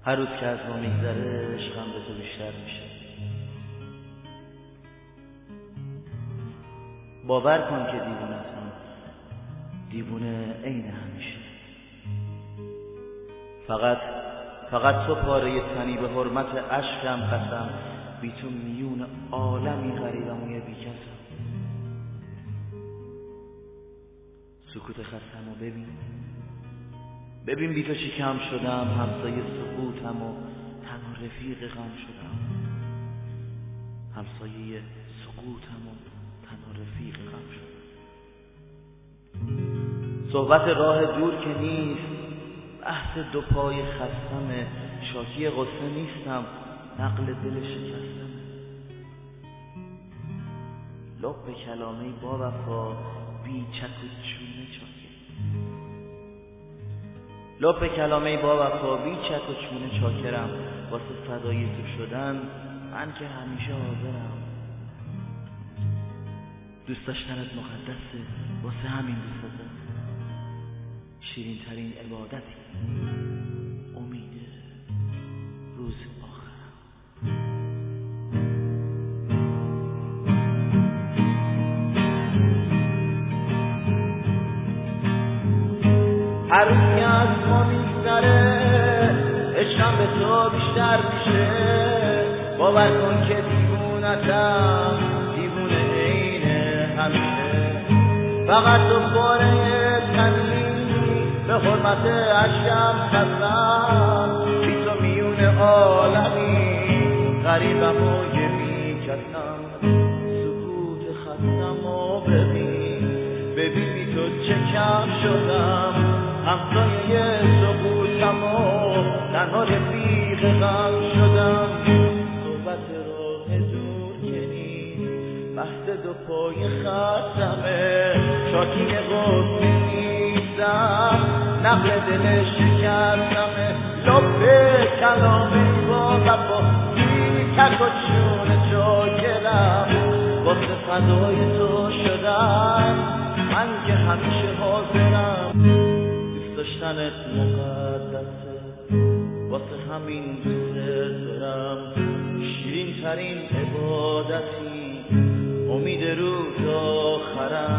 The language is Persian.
هر روز که از ما میگذره عشقم به تو بیشتر میشه. باور کن که دیوونه‌ام، دیوونه عین همیشه. فقط تو پاره تنی، به حرمت عشقم قسم، بی تو میون عالمی غریبم و یه بیکسم. سکوت خستم و ببین بی تو چی کم شدم، همسایه سکوتم و تنها رفیق غم شدم. همسایه سکوتم و تنها رفیق غم شدم. صحبت راه دور که نیست، بحث دو پای خستمه، شاکی غصه نیستم، نقل دل شکستم. لب کلامه با وفا، بی چک و چونه چاکر. لب کلامه با وفا، بی چک و چونه چاکرم. واسه فدای تو شدن من که همیشه حاضرم. دوست داشتنت مقدسه، واسه همین دوست دارم. شیرین ترین عبادتی امید روز آخرم. هر روز که از ما میگذره عشقم به تو بیشتر میشه. باور کن که دیوونتم، دیوونه عین همیشه. فقط تو پاره تنی، به حرمت عشقم قسم، بی تو میون عالمی غریبم و یه بیکسم. سکوت خستم و ببین بی تو چه کم شدم. همسایه سکوتم و تنها رفیق غم شدم. صحبت راه دور که نیست، بحث دو پای خستمه، شاکی غصه نیستم، نقل دل شکستمه. لب کلامه با وفا، بی تک و چونه چاکرم. واسه فدای تو شدن من که همیشه حاضرم. دوست داشتنت مقدسه، واسه همین دوست دارم. شیرین ترین عبادتی امید روز آخرم.